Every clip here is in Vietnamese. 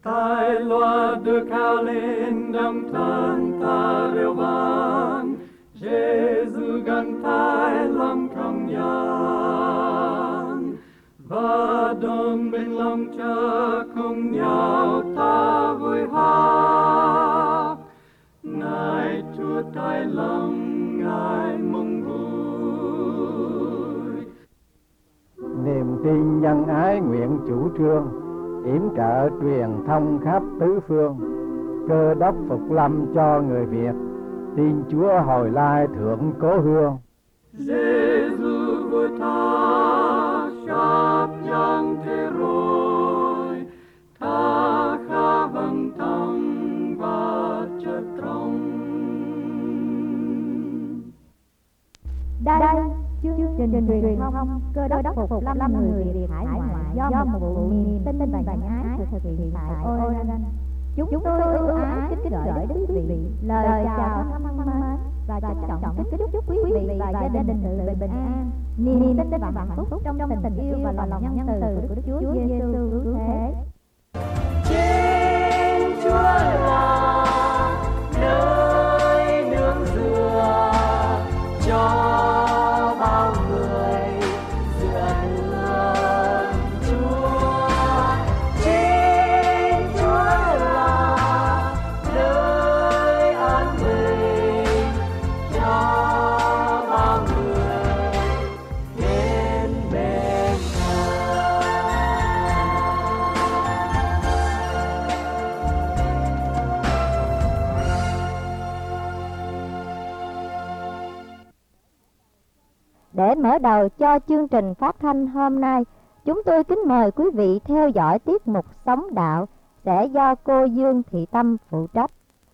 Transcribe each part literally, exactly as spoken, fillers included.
Tai loa được cao lên đồng thân ta reo vang, Giêsu gần tai lòng trong gian, và đồng bên lòng cha cùng nhau ta vui hát. Ngài Chúa tai lòng, Ngài mong vui. Niềm tin nhân ái nguyện chủ trương, yểm trợ truyền thông khắp tứ phương. Cơ đốc phục lâm cho người Việt, tin Chúa hồi lai thượng cố hương. Giêsu vui tha khắp nhân thế rồi, tha khắp bằng tâm và chất trong. Đây chương trình truyền thông Cơ đốc phục lâm người Việt hải ngoại do một vụ niềm tin và nhân ái thực hiện tại Oregon. Chúng tôi ưu ái kính gửi đến quý vị lời chào thân mến và trân trọng kính chúc quý vị và gia đình sự bình an, niềm tin và hạnh phúc trong tình yêu và lòng nhân từ của Đức Chúa Giêsu cứu thế. Trên Chúa là nơi nương dựa cho bao người dựa nương Chúa. Trên Chúa là nơi an bình cho bao người đến bên Để mở đầu cho chương trình phát thanh hôm nay, chúng tôi kính mời quý vị theo dõi tiết mục Sống Đạo sẽ do cô Dương Thị Tâm phụ trách.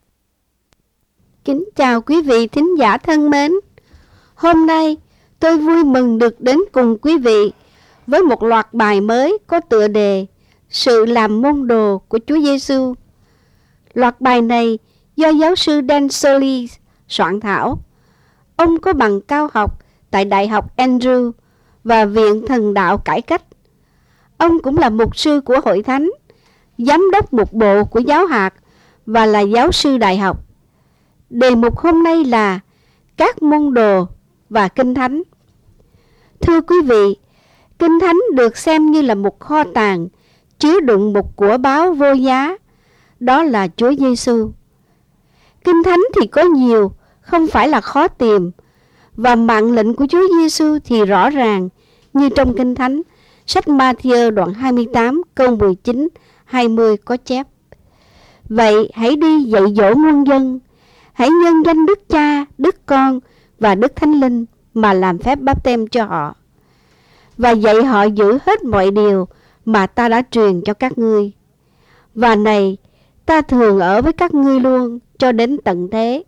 Kính chào quý vị thính giả thân mến. Hôm nay tôi vui mừng được đến cùng quý vị với một loạt bài mới có tựa đề Sự làm môn đồ của Chúa Giêsu. Loạt bài này do giáo sư Dan Solis soạn thảo. Ông có bằng cao học tại Đại học Andrew và Viện Thần đạo Cải cách. Ông cũng là mục sư của Hội Thánh, giám đốc mục bộ của giáo hạt và là giáo sư đại học. Đề mục hôm nay là các môn đồ và Kinh Thánh. Thưa quý vị, Kinh Thánh được xem như là một kho tàng chứa đựng một của báu vô giá, đó là Chúa Giêsu. Kinh Thánh thì có nhiều, không phải là khó tìm, và mạng lệnh của Chúa Giêsu thì rõ ràng như trong Kinh Thánh, sách Ma-thi-ơ đoạn hai mươi tám câu mười chín hai mươi có chép: Vậy hãy đi dạy dỗ muôn dân, hãy nhân danh Đức Cha, Đức Con và Đức Thánh Linh mà làm phép báp-têm cho họ, và dạy họ giữ hết mọi điều mà ta đã truyền cho các ngươi. Và này, ta thường ở với các ngươi luôn cho đến tận thế.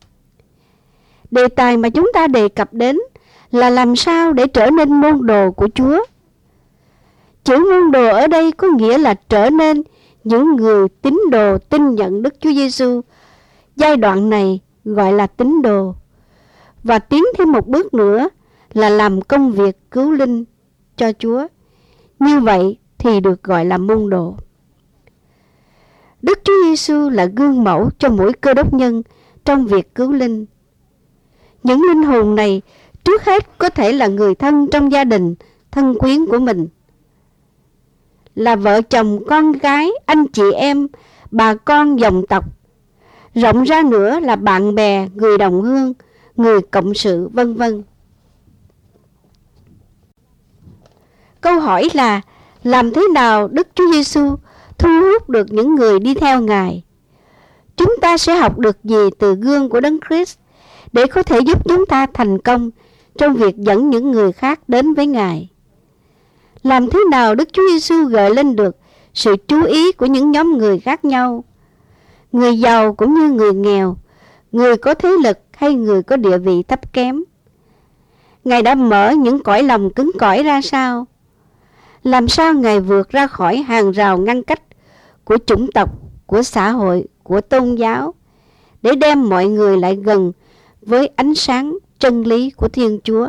Đề tài mà chúng ta đề cập đến là làm sao để trở nên môn đồ của Chúa. Chữ môn đồ ở đây có nghĩa là trở nên những người tín đồ tin nhận Đức Chúa Giêsu. Giai đoạn này gọi là tín đồ. Và tiến thêm một bước nữa là làm công việc cứu linh cho Chúa. Như vậy thì được gọi là môn đồ. Đức Chúa Giêsu là gương mẫu cho mỗi cơ đốc nhân trong việc cứu linh. Những linh hồn này trước hết có thể là người thân trong gia đình, thân quyến của mình, là vợ chồng, con gái, anh chị em, bà con dòng tộc. Rộng ra nữa là bạn bè, người đồng hương, người cộng sự, vân vân. Câu hỏi là làm thế nào Đức Chúa Giêsu thu hút được những người đi theo Ngài? Chúng ta sẽ học được gì từ gương của Đấng Christ để có thể giúp chúng ta thành công trong việc dẫn những người khác đến với Ngài? Làm thế nào Đức Chúa Giêsu gợi lên được sự chú ý của những nhóm người khác nhau, người giàu cũng như người nghèo, người có thế lực hay người có địa vị thấp kém? Ngài đã mở những cõi lòng cứng cỏi ra sao? Làm sao Ngài vượt ra khỏi hàng rào ngăn cách của chủng tộc, của xã hội, của tôn giáo, để đem mọi người lại gần với ánh sáng chân lý của Thiên Chúa?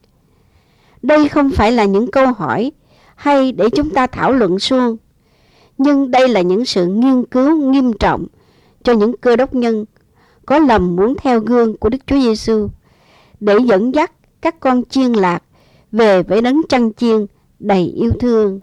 Đây không phải là những câu hỏi hay để chúng ta thảo luận suông, Nhưng đây là những sự nghiên cứu nghiêm trọng cho những cơ đốc nhân có lòng muốn theo gương của Đức Chúa Giêsu để dẫn dắt các con chiên lạc về với đấng chăn chiên đầy yêu thương.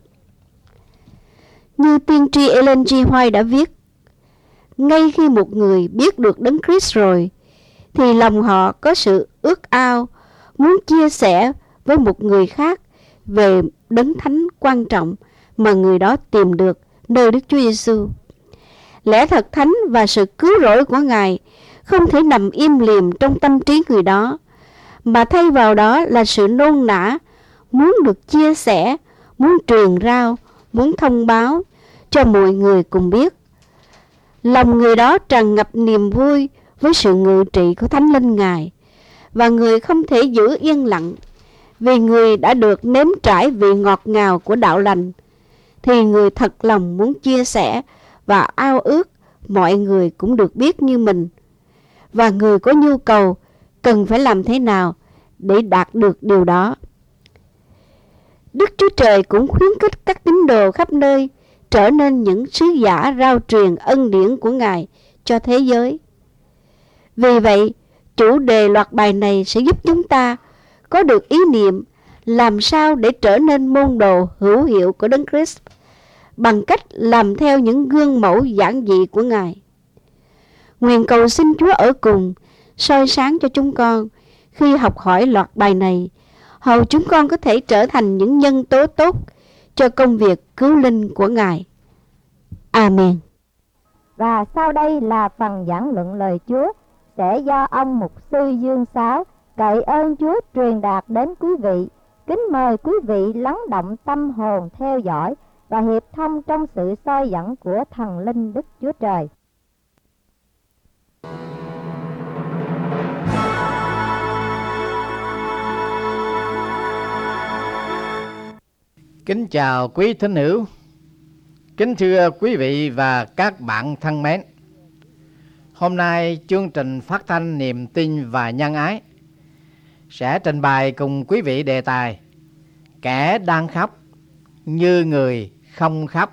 Như tiên tri Ellen G. White đã viết, ngay khi một người biết được đấng Christ rồi, thì lòng họ có sự ước ao muốn chia sẻ với một người khác về đấng thánh quan trọng mà người đó tìm được nơi Đức Chúa Giêsu. Lẽ thật thánh và sự cứu rỗi của Ngài không thể nằm im lìm trong tâm trí người đó, mà thay vào đó là sự nôn nã, muốn được chia sẻ, muốn truyền rao, muốn thông báo cho mọi người cùng biết. Lòng người đó tràn ngập niềm vui với sự ngự trị của Thánh Linh Ngài, và người không thể giữ yên lặng, vì người đã được nếm trải vị ngọt ngào của đạo lành, thì người thật lòng muốn chia sẻ và ao ước mọi người cũng được biết như mình. Và người có nhu cầu cần phải làm thế nào để đạt được điều đó. Đức Chúa Trời cũng khuyến khích các tín đồ khắp nơi trở nên những sứ giả rao truyền ân điển của Ngài cho thế giới. Vì vậy, chủ đề loạt bài này sẽ giúp chúng ta có được ý niệm làm sao để trở nên môn đồ hữu hiệu của Đấng Christ bằng cách làm theo những gương mẫu giản dị của Ngài. Nguyện cầu xin Chúa ở cùng, soi sáng cho chúng con khi học hỏi loạt bài này, hầu chúng con có thể trở thành những nhân tố tốt cho công việc cứu linh của Ngài. Amen. Và sau đây là phần giảng luận lời Chúa sẽ do ông mục sư Dương Sáo cậy ơn Chúa truyền đạt đến quý vị. Kính mời quý vị lắng động tâm hồn theo dõi và hiệp thông trong sự soi dẫn của thần linh Đức Chúa Trời. Kính chào quý thính hữu, kính thưa quý vị và các bạn thân mến. Hôm nay chương trình phát thanh Niềm Tin và Nhân Ái sẽ trình bày cùng quý vị đề tài Kẻ đang khóc như người không khóc.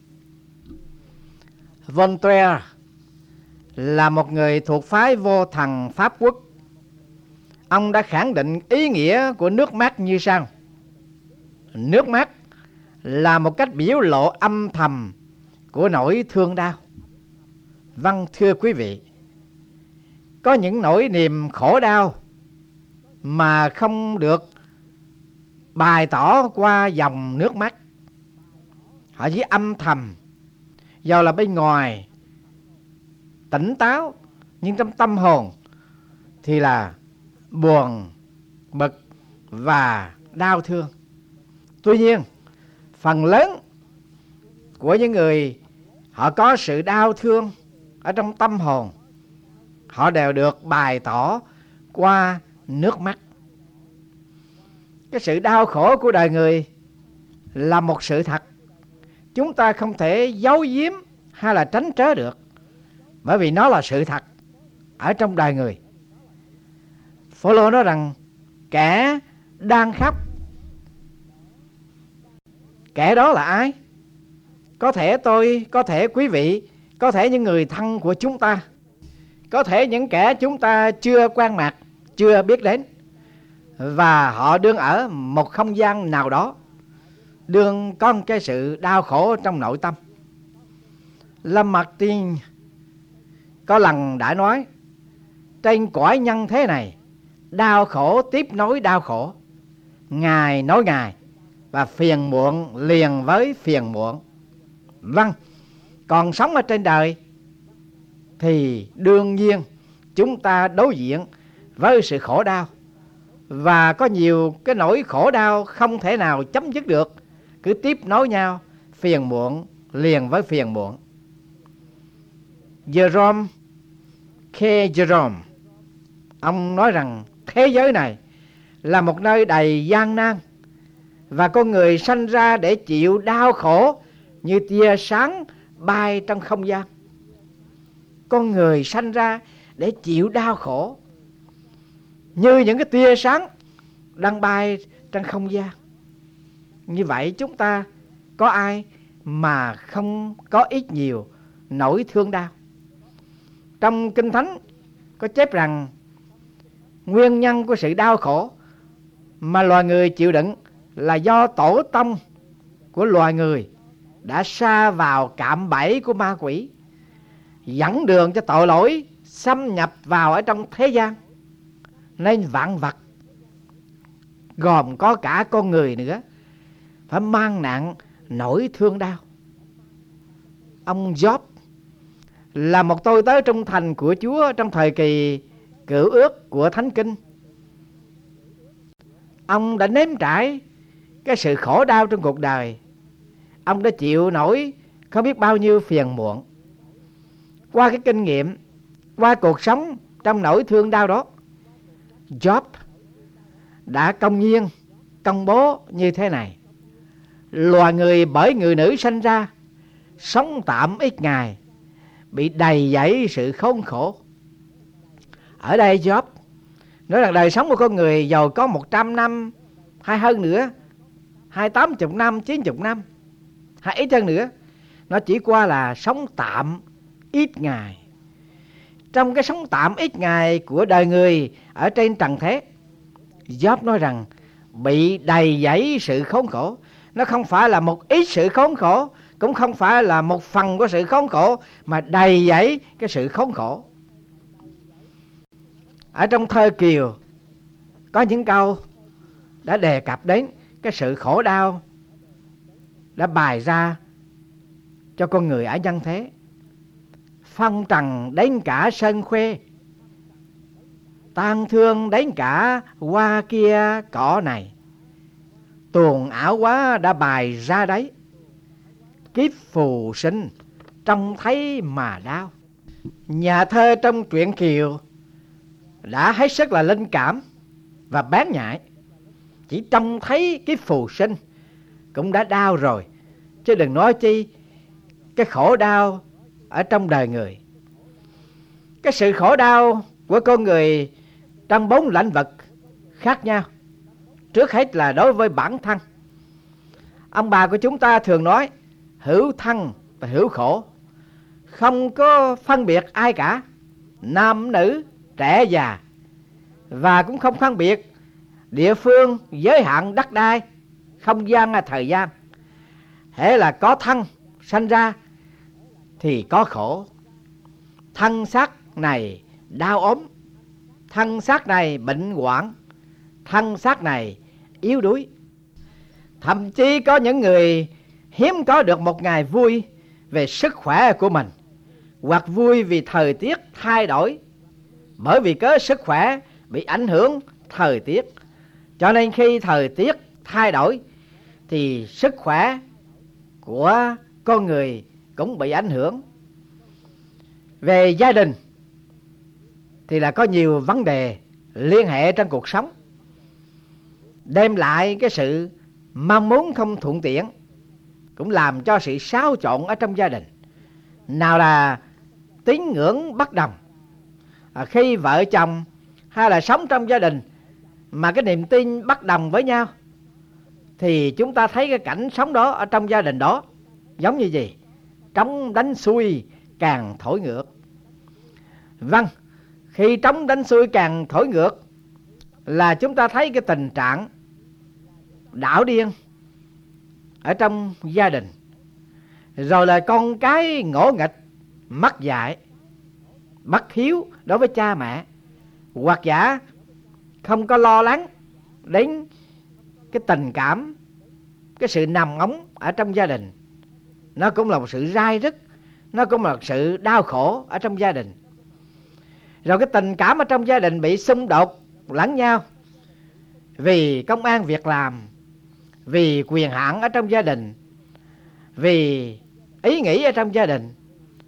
Voltaire là một người thuộc phái vô thần Pháp Quốc. Ông đã khẳng định ý nghĩa của nước mắt như sau: nước mắt là một cách biểu lộ âm thầm của nỗi thương đau. Vâng, thưa quý vị, có những nỗi niềm khổ đau mà không được bày tỏ qua dòng nước mắt. Họ chỉ âm thầm, dầu là bên ngoài tỉnh táo, nhưng trong tâm hồn thì là buồn, bực và đau thương. Tuy nhiên, phần lớn của những người họ có sự đau thương ở trong tâm hồn, họ đều được bày tỏ qua nước mắt. Cái sự đau khổ của đời người là một sự thật, chúng ta không thể giấu giếm hay là tránh trớ được, bởi vì nó là sự thật ở trong đời người. Phô-lô nói rằng kẻ đang khóc, kẻ đó là ai? Có thể tôi, có thể quý vị, có thể những người thân của chúng ta, có thể những kẻ chúng ta chưa quen mặt, chưa biết đến, và họ đương ở một không gian nào đó, đương có một cái sự đau khổ trong nội tâm. Lamartine có lần đã nói, trên cõi nhân thế này, đau khổ tiếp nối đau khổ, ngày nối ngày, và phiền muộn liền với phiền muộn. Vâng, còn sống ở trên đời thì đương nhiên chúng ta đối diện với sự khổ đau, và có nhiều cái nỗi khổ đau không thể nào chấm dứt được, cứ tiếp nối nhau, phiền muộn liền với phiền muộn. Jerome K. Jerome, ông nói rằng thế giới này là một nơi đầy gian nan, và con người sanh ra để chịu đau khổ như tia sáng bay trong không gian. Con người sanh ra để chịu đau khổ như những cái tia sáng đang bay trong không gian. Như vậy chúng ta có ai mà không có ít nhiều nỗi thương đau. Trong Kinh Thánh có chép rằng nguyên nhân của sự đau khổ mà loài người chịu đựng là do tổ tông của loài người đã sa vào cạm bẫy của ma quỷ, dẫn đường cho tội lỗi xâm nhập vào ở trong thế gian, nên vạn vật gồm có cả con người nữa phải mang nặng nỗi thương đau. Ông Job là một tôi tớ trung thành của Chúa trong thời kỳ cựu ước của Thánh Kinh. Ông đã nếm trải cái sự khổ đau trong cuộc đời. Ông đã chịu nổi không biết bao nhiêu phiền muộn. Qua cái kinh nghiệm, qua cuộc sống trong nỗi thương đau đó, Job đã công nhiên công bố như thế này: loài người bởi người nữ sanh ra, sống tạm ít ngày, bị đầy dẫy sự khốn khổ. Ở đây Job nói rằng đời sống của con người giàu có một trăm năm hay hơn nữa, hai tám mươi năm, chín mươi năm hay ít hơn nữa, nó chỉ qua là sống tạm ít ngày. Trong cái sống tạm ít ngày của đời người ở trên trần thế, Job nói rằng bị đầy dẫy sự khốn khổ. Nó không phải là một ít sự khốn khổ, cũng không phải là một phần của sự khốn khổ, mà đầy dẫy cái sự khốn khổ. Ở trong thơ Kiều có những câu đã đề cập đến cái sự khổ đau đã bày ra cho con người ở nhân thế. Phong trần đến cả sân khuê, tang thương đến cả hoa kia cỏ này, tuồng ảo quá đã bày ra đấy, kiếp phù sinh trông thấy mà đau. Nhà thơ trong truyện Kiều đã hết sức là linh cảm và bén nhạy. Chỉ trông thấy kiếp phù sinh cũng đã đau rồi, chứ đừng nói chi cái khổ đau ở trong đời người. Cái sự khổ đau của con người trong bốn lĩnh vực khác nhau. Trước hết là đối với bản thân. Ông bà của chúng ta thường nói hữu thân và hữu khổ, không có phân biệt ai cả, nam nữ, trẻ già, và cũng không phân biệt địa phương, giới hạn đất đai, không gian hay thời gian. Hễ là có thân sanh ra thì có khổ. Thân xác này đau ốm, thân xác này bệnh hoạn, thân xác này yếu đuối. Thậm chí có những người hiếm có được một ngày vui về sức khỏe của mình, hoặc vui vì thời tiết thay đổi, bởi vì cớ sức khỏe bị ảnh hưởng thời tiết. Cho nên khi thời tiết thay đổi thì sức khỏe của con người cũng bị ảnh hưởng. Về gia đình thì là có nhiều vấn đề liên hệ trong cuộc sống, đem lại cái sự mong muốn không thuận tiện, cũng làm cho sự xáo trộn ở trong gia đình. Nào là tín ngưỡng bất đồng, à, khi vợ chồng hay là sống trong gia đình mà cái niềm tin bất đồng với nhau, thì chúng ta thấy cái cảnh sống đó ở trong gia đình đó giống như gì? Trống đánh xuôi càng thổi ngược. Vâng, khi trống đánh xuôi càng thổi ngược là chúng ta thấy cái tình trạng đảo điên ở trong gia đình. Rồi là con cái ngỗ nghịch, mất dạy, bất hiếu đối với cha mẹ, hoặc giả không có lo lắng đến cái tình cảm, cái sự nằm ống ở trong gia đình. Nó cũng là một sự rai rứt, nó cũng là một sự đau khổ ở trong gia đình. Rồi cái tình cảm ở trong gia đình bị xung đột lẫn nhau vì công ăn việc làm, vì quyền hạn ở trong gia đình, vì ý nghĩ ở trong gia đình.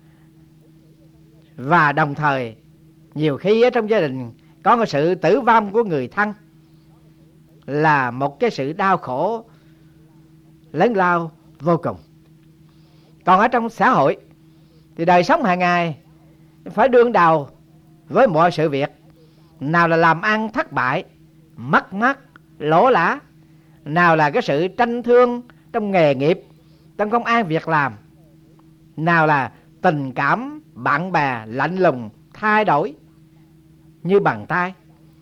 Và đồng thời nhiều khi ở trong gia đình có một sự tử vong của người thân, là một cái sự đau khổ lớn lao vô cùng. Còn ở trong xã hội thì đời sống hàng ngày phải đương đầu với mọi sự việc. Nào là làm ăn thất bại, mất mát, lỗ lã, nào là cái sự tranh thương trong nghề nghiệp, trong công ăn việc làm, nào là tình cảm bạn bè lạnh lùng thay đổi như bàn tay.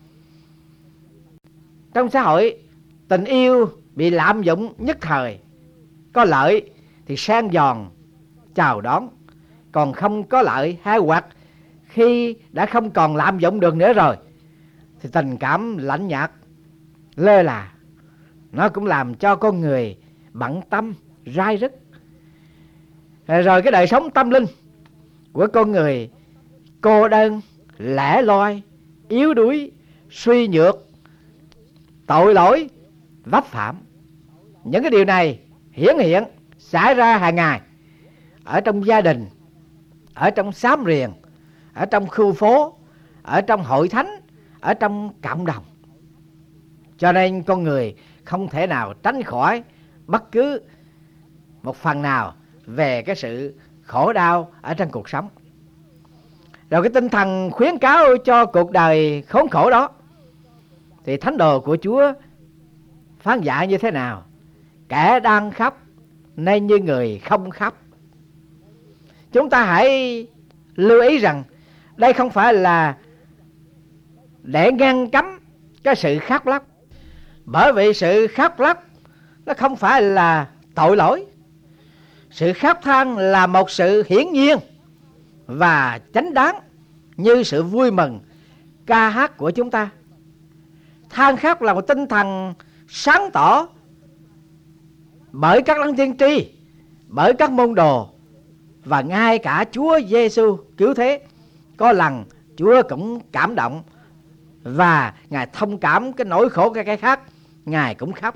Trong xã hội, tình yêu bị lạm dụng nhất thời, có lợi thì sang giòn chào đón, còn không có lợi hay hoặc khi đã không còn lạm dụng được nữa rồi thì tình cảm lạnh nhạt lơ là. Nó cũng làm cho con người bận tâm rai rứt. Rồi cái đời sống tâm linh của con người cô đơn, lẻ loi, yếu đuối, suy nhược, tội lỗi, vấp phạm. Những cái điều này hiển hiện xảy ra hàng ngày ở trong gia đình, ở trong xóm riền, ở trong khu phố, ở trong hội thánh, ở trong cộng đồng. Cho nên con người không thể nào tránh khỏi bất cứ một phần nào về cái sự khổ đau ở trong cuộc sống. Rồi cái tinh thần khuyến cáo cho cuộc đời khốn khổ đó thì thánh đồ của Chúa phán dạy như thế nào? Kẻ đang khóc nên như người không khóc. Chúng ta hãy lưu ý rằng đây không phải là để ngăn cấm cái sự khóc lóc, bởi vì sự khóc lóc nó không phải là tội lỗi. Sự khóc than là một sự hiển nhiên và chánh đáng, như sự vui mừng ca hát của chúng ta. Than khóc là một tinh thần sáng tỏ bởi các đấng tiên tri, bởi các môn đồ, và ngay cả Chúa Giêsu cứu thế có lần Chúa cũng cảm động và Ngài thông cảm cái nỗi khổ của cái khác, Ngài cũng khóc.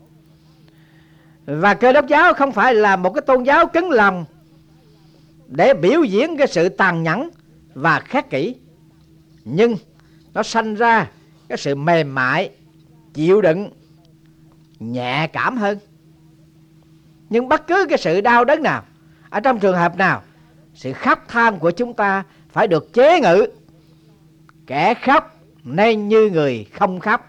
Và Cơ Đốc giáo không phải là một cái tôn giáo cứng lòng để biểu diễn cái sự tàn nhẫn và khắc kỷ, nhưng nó sanh ra cái sự mềm mại, chịu đựng, nhẹ cảm hơn. Nhưng bất cứ cái sự đau đớn nào, ở trong trường hợp nào, sự khóc than của chúng ta phải được chế ngự. Kẻ khóc nên như người không khóc.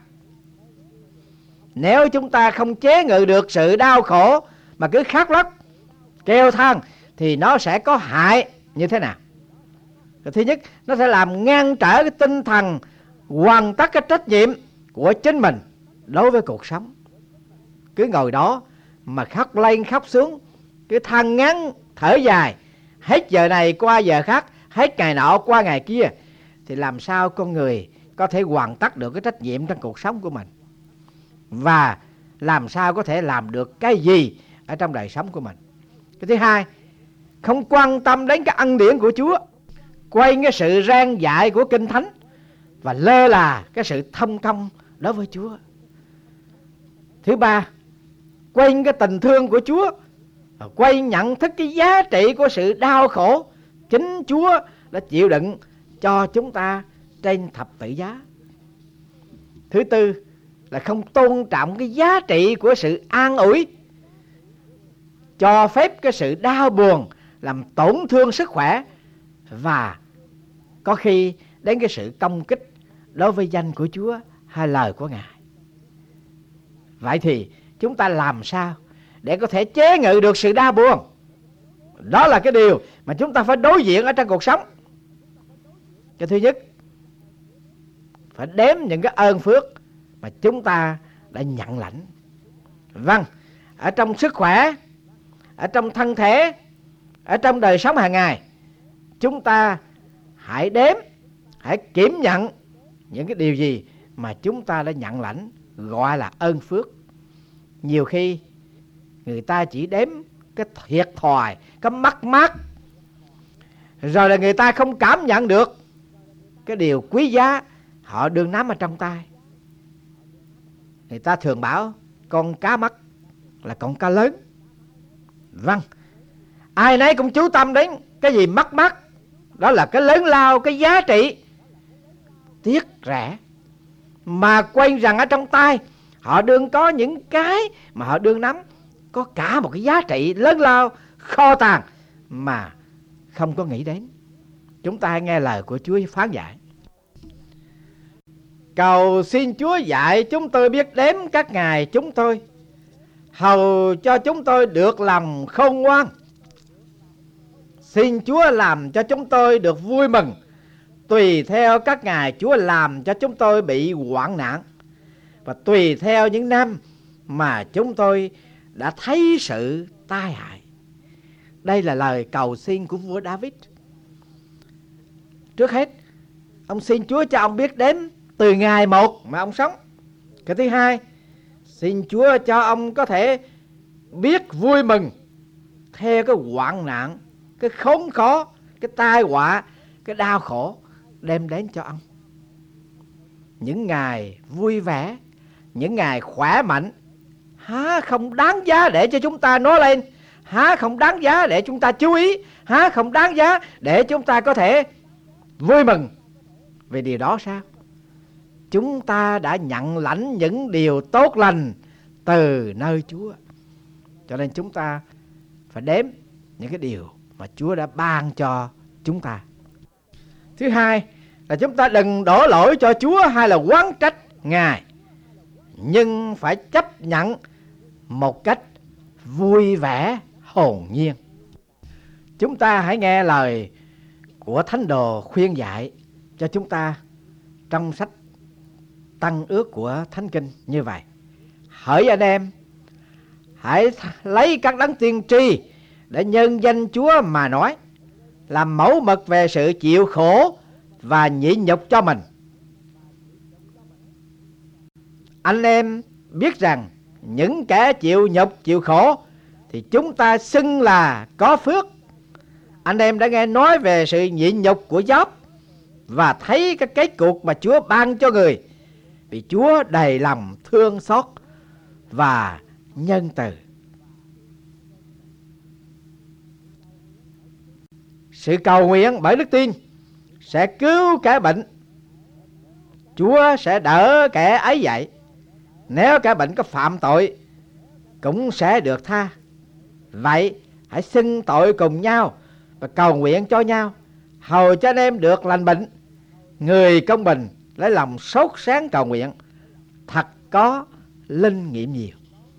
Nếu chúng ta không chế ngự được sự đau khổ mà cứ khóc lóc, kêu than, thì nó sẽ có hại như thế nào? Thứ nhất, nó sẽ làm ngăn trở cái tinh thần hoàn tất cái trách nhiệm của chính mình đối với cuộc sống. Cứ ngồi đó mà khóc lên khóc xuống, cứ than ngắn thở dài, hết giờ này qua giờ khác, hết ngày nọ qua ngày kia, thì làm sao con người có thể hoàn tất được cái trách nhiệm trong cuộc sống của mình, và làm sao có thể làm được cái gì ở trong đời sống của mình. Cái thứ hai, không quan tâm đến cái ân điển của Chúa, quay cái sự răn dạy của Kinh Thánh và lơ là cái sự thông công đối với Chúa. Thứ ba, quên cái tình thương của Chúa, quay nhận thức cái giá trị của sự đau khổ chính Chúa đã chịu đựng cho chúng ta trên thập tự giá. Thứ tư là không tôn trọng cái giá trị của sự an ủi, cho phép cái sự đau buồn làm tổn thương sức khỏe, và có khi đến cái sự công kích đối với danh của Chúa hay lời của Ngài. Vậy thì chúng ta làm sao để có thể chế ngự được sự đau buồn? Đó là cái điều mà chúng ta phải đối diện ở trong cuộc sống. Cái thứ nhất, phải đếm những cái ơn phước mà chúng ta đã nhận lãnh. Vâng, ở trong sức khỏe, ở trong thân thể, ở trong đời sống hàng ngày, chúng ta hãy đếm, hãy kiểm nhận những cái điều gì mà chúng ta đã nhận lãnh, gọi là ơn phước. Nhiều khi người ta chỉ đếm cái thiệt thòi, cái mất mát, rồi là người ta không cảm nhận được cái điều quý giá họ đương nắm ở trong tay. Người ta thường bảo con cá mất là con cá lớn. Vâng, ai nấy cũng chú tâm đến cái gì mất mát, đó là cái lớn lao, cái giá trị tiếc rẻ, mà quên rằng ở trong tay họ đương có những cái mà họ đương nắm có cả một cái giá trị lớn lao, kho tàng mà không có nghĩ đến. Chúng ta hãy nghe lời của Chúa phán dạy: cầu xin Chúa dạy chúng tôi biết đếm các ngày chúng tôi, hầu cho chúng tôi được lòng khôn ngoan. Xin Chúa làm cho chúng tôi được vui mừng, tùy theo các ngày Chúa làm cho chúng tôi bị hoạn nạn, và tùy theo những năm mà chúng tôi đã thấy sự tai hại. Đây là lời cầu xin của vua David. Trước hết, ông xin Chúa cho ông biết đếm từ ngày một mà ông sống. Cái thứ hai, xin Chúa cho ông có thể biết vui mừng theo cái hoạn nạn, cái khốn khó, cái tai họa, cái đau khổ đem đến cho ông. Những ngày vui vẻ, những ngày khỏe mạnh, há không đáng giá để cho chúng ta nói lên, há không đáng giá để chúng ta chú ý, há không đáng giá để chúng ta có thể vui mừng về điều đó sao? Chúng ta đã nhận lãnh những điều tốt lành từ nơi Chúa, cho nên chúng ta phải đếm những cái điều mà Chúa đã ban cho chúng ta. Thứ hai là chúng ta đừng đổ lỗi cho Chúa hay là oán trách Ngài, nhưng phải chấp nhận một cách vui vẻ hồn nhiên. Chúng ta hãy nghe lời của Thánh Đồ khuyên dạy cho chúng ta trong sách Tân Ước của Thánh Kinh như vậy: hỡi anh em, hãy lấy các đấng tiên tri để nhân danh Chúa mà nói, làm mẫu mực về sự chịu khổ và nhịn nhục cho mình. Anh em biết rằng những kẻ chịu nhục chịu khổ thì chúng ta xưng là có phước. Anh em đã nghe nói về sự nhịn nhục của Gióp và thấy cái kết cục mà Chúa ban cho người, vì Chúa đầy lòng thương xót và nhân từ. Sự cầu nguyện bởi đức tin sẽ cứu kẻ bệnh, Chúa sẽ đỡ kẻ ấy dậy. Nếu kẻ bệnh có phạm tội cũng sẽ được tha. Vậy hãy xưng tội cùng nhau và cầu nguyện cho nhau, hầu cho anh em được lành bệnh. Người công bình lấy lòng sốt sáng cầu nguyện, thật có linh nghiệm nhiều.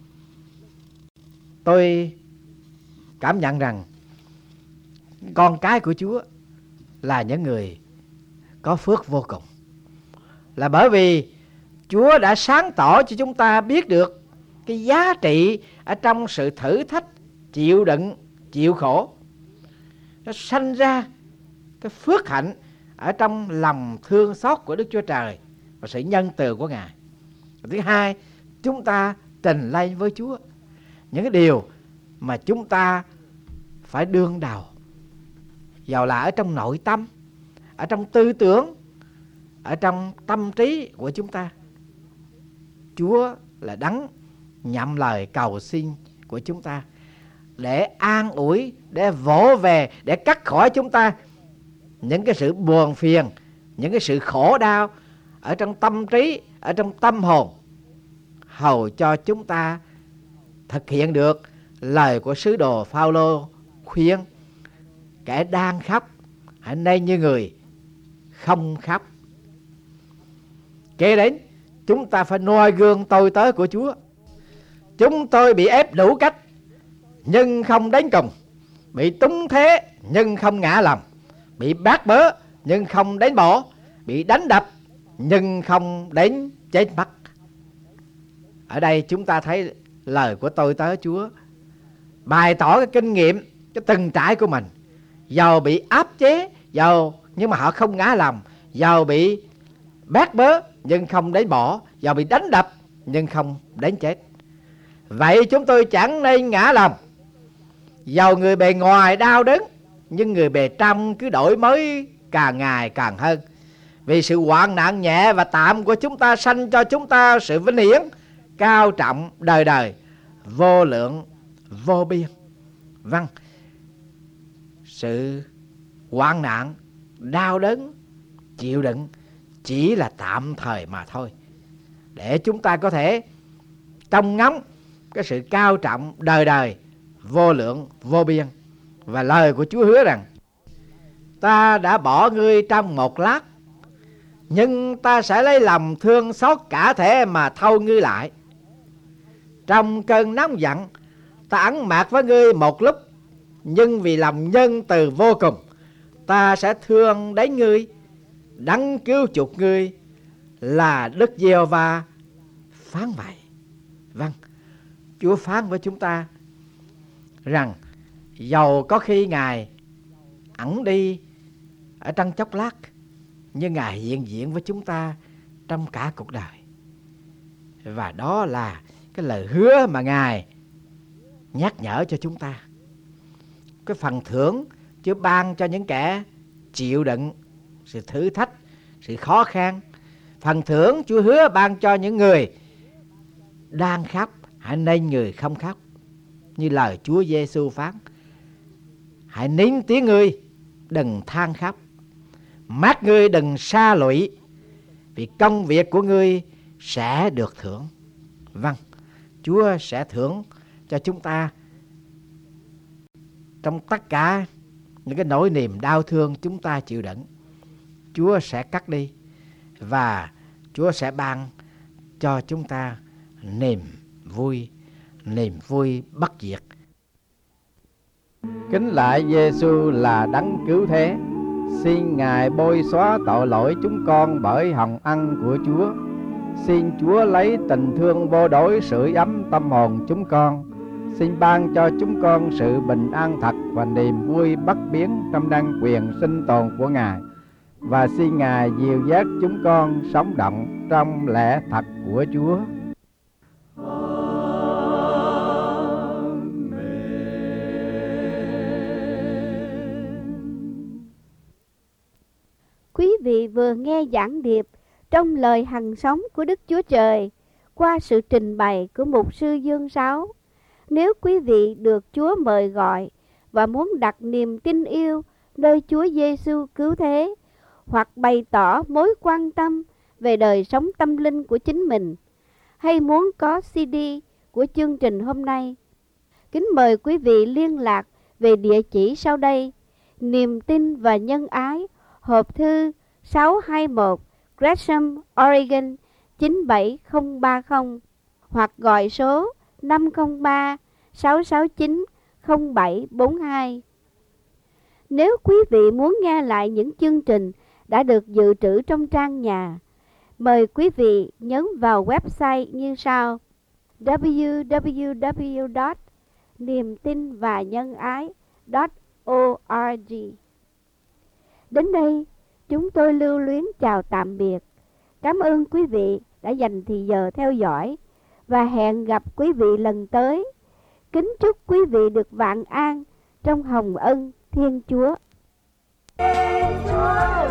Tôi cảm nhận rằng con cái của Chúa là những người có phước vô cùng, là bởi vì Chúa đã sáng tỏ cho chúng ta biết được cái giá trị ở trong sự thử thách, chịu đựng, chịu khổ. Nó sanh ra cái phước hạnh ở trong lòng thương xót của Đức Chúa Trời và sự nhân từ của Ngài. Thứ hai, chúng ta trình lên với Chúa những cái điều mà chúng ta phải đương đầu, dầu là ở trong nội tâm, ở trong tư tưởng, ở trong tâm trí của chúng ta. Chúa là đấng nhậm lời cầu xin của chúng ta để an ủi, để vỗ về, để cắt khỏi chúng ta những cái sự buồn phiền, những cái sự khổ đau ở trong tâm trí, ở trong tâm hồn, hầu cho chúng ta thực hiện được lời của sứ đồ Phao-lô khuyên: kẻ đang khóc hãy nên như người không khóc. Kế đến, chúng ta phải noi gương tôi tớ của Chúa. Chúng tôi bị ép đủ cách nhưng không đến cùng, bị túng thế nhưng không ngã lòng, bị bát bớ nhưng không đến bỏ, bị đánh đập nhưng không đến chết mất. Ở đây chúng ta thấy lời của tôi tớ Chúa bày tỏ cái kinh nghiệm, cái từng trải của mình. Dầu bị áp chế, dầu nhưng mà họ không ngã lòng, dầu bị bát bớ nhưng không đến bỏ, dầu bị đánh đập nhưng không đến chết. Vậy chúng tôi chẳng nên ngã lòng. Dầu người bề ngoài đau đớn, nhưng người bề trong cứ đổi mới càng ngày càng hơn. Vì sự hoạn nạn nhẹ và tạm của chúng ta sanh cho chúng ta sự vinh hiển cao trọng đời đời, vô lượng vô biên. Vâng, sự hoạn nạn, đau đớn, chịu đựng chỉ là tạm thời mà thôi, để chúng ta có thể trông ngóng cái sự cao trọng đời đời, vô lượng vô biên. Và lời của Chúa hứa rằng: ta đã bỏ ngươi trong một lát, nhưng ta sẽ lấy lòng thương xót cả thể mà thâu ngươi lại. Trong cơn nóng giận, ta ẩn mạc với ngươi một lúc, nhưng vì lòng nhân từ vô cùng, ta sẽ thương đến ngươi. Đấng cứu chuộc ngươi là Đức Giê-hô-va phán vậy. Vâng, Chúa phán với chúng ta rằng dầu có khi Ngài ẩn đi ở trong chốc lát, nhưng Ngài hiện diện với chúng ta trong cả cuộc đời. Và đó là cái lời hứa mà Ngài nhắc nhở cho chúng ta. Cái phần thưởng Chúa ban cho những kẻ chịu đựng sự thử thách, sự khó khăn. Phần thưởng Chúa hứa ban cho những người đang khóc, hãy nên người không khóc. Như lời Chúa Giê-xu phán: hãy nín tiếng ngươi, đừng than khóc. Mắt ngươi đừng sa lụy, vì công việc của ngươi sẽ được thưởng. Vâng, Chúa sẽ thưởng cho chúng ta trong tất cả những cái nỗi niềm đau thương chúng ta chịu đựng. Chúa sẽ cắt đi và Chúa sẽ ban cho chúng ta niềm vui, niềm vui bất diệt. Kính lạy Giê-xu là đấng cứu thế, xin Ngài bôi xóa tội lỗi chúng con bởi hồng ân của Chúa. Xin Chúa lấy tình thương vô đối sưởi ấm tâm hồn chúng con. Xin ban cho chúng con sự bình an thật và niềm vui bất biến trong năng quyền sinh tồn của Ngài. Và xin Ngài dìu dắt chúng con sống động trong lẽ thật của Chúa. Quý vị vừa nghe giảng điệp trong lời hằng sống của Đức Chúa Trời qua sự trình bày của mục sư Dương Sáu. Nếu quý vị được Chúa mời gọi và muốn đặt niềm tin yêu nơi Chúa Giê-xu cứu thế, hoặc bày tỏ mối quan tâm về đời sống tâm linh của chính mình, hay muốn có xê đê của chương trình hôm nay, kính mời quý vị liên lạc về địa chỉ sau đây: Niềm tin và nhân ái, hộp thư sáu hai mốt Gresham, Oregon chín bảy không ba không, hoặc gọi số năm không ba sáu sáu chín không bảy bốn hai. Nếu quý vị muốn nghe lại những chương trình đã được dự trữ trong trang nhà, mời quý vị nhấn vào website như sau: w w w chấm niềm tin và nhân ái chấm org. Đến đây, chúng tôi lưu luyến chào tạm biệt. Cảm ơn quý vị đã dành thời giờ theo dõi và hẹn gặp quý vị lần tới. Kính chúc quý vị được vạn an trong hồng ân Thiên Chúa. Chúa